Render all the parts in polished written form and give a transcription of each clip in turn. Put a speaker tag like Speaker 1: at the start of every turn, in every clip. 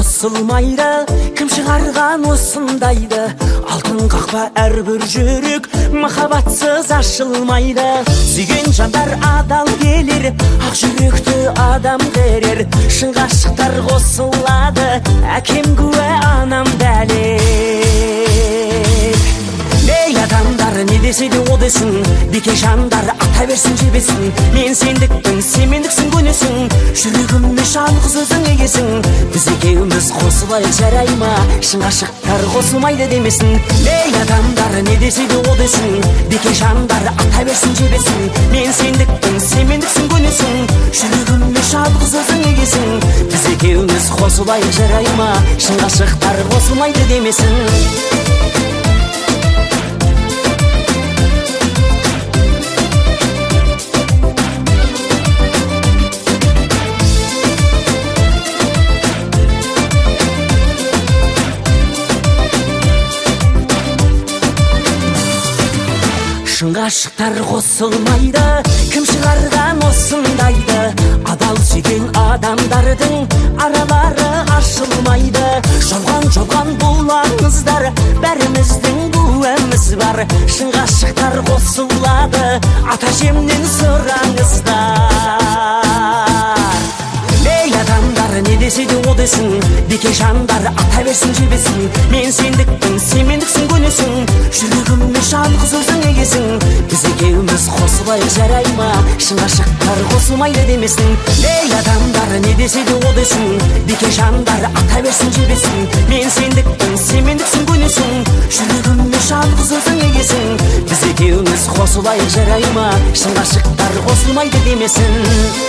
Speaker 1: қосылмайды, кім шығарған осындайды? Алтын қақпа әрбір жүрек, махаббатсыз ашылмайды. Сүйген жандар адал келер, ақ жүректі адам қерер. Шын ғашықтар қосылады, әкем куә, анам дәлел. Ей адамдар, не десе де о десін, беке жандар ата берсін жебесін. Мен сендікпін, сен мендіксің, көнесің, жүрегіме жалғыз өзің егесің. Біз екеуміз қосылайық, жарай ма? Шын ғашықтар қосылмайды демесін. Ей адамдар, не десе де о десін, беке жандар ата берсін жебесін. Мен сендікпін, сен мендіксің, көнесің, жүрегіме жалғыз өзің егесің. Біз екеуміз қосылайық, жарай ма? Шын ғашықтар қосылмайды демесін. Шын ғашықтар қосылмайды, кім шығарған осындайды? Адал сүйген адамдардың аралары ашылмайды. Жолған бұл аңыздар, бәріміздің куәміз бар. Шын ғашықтар қосылады, ата-әжемнен сұраңыздар. Ей адамдар, не десе де о десін, беке жандар ата берсін жебесін. Мен сендікпін, сен мендіксің, көнесің, жүрегіме жалғыз өзің егесің. Біз екеуміз қосылайық, жарай ма? Шын ғашықтар қосылмайды демесін. Ей адамдар, не десе де о десін, беке жандар ата берсін жебесін. Мен сендікпін, сен мендіксің, көнесің, жүрегіме жалғыз өзің егесің. Біз екеуміз қосылайық, жарай ма? Шын ғашықтар қосылмайды демесін.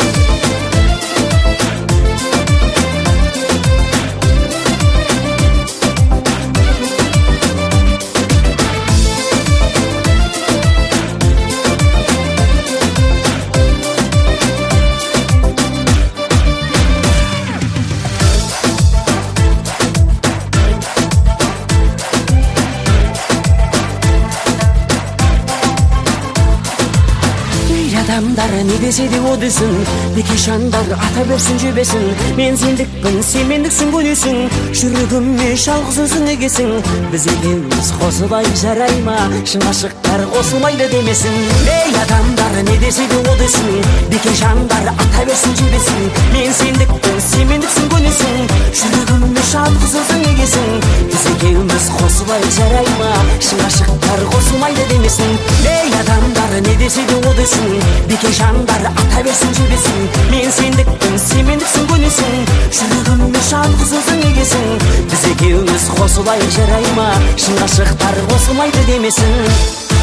Speaker 1: Адамдар, не десе де о десін, беке жандар ата берсін жебесін. Мен сендікпін, сен мендіксің, көнесің, жүрегіме жалғыз өзің егесің. Біз екеуміз қосылайық, жарай ма? Шын ғашықтар қосылмайды демесін. Ей адамдар, не десе де о десін, беке жандар ата берсін жебесін. Мен сендікпін, сен мендіксің, көнесің, жүрегіме жалғыз өзің егесің. Біз екеуміз қосылайық, жарай ма? Шын ғашықтар қосылмайды демесін. Ей адамдар, не десе де о десін, беке жандар ата берсін жебесін. Мен сендікпін, сен мендіксің, көнесің, жүрегіме жалғыз өзің егесің. Біз екеуміз қосылайық, жарай ма? Шын ғашықтар қосылмайды демесін.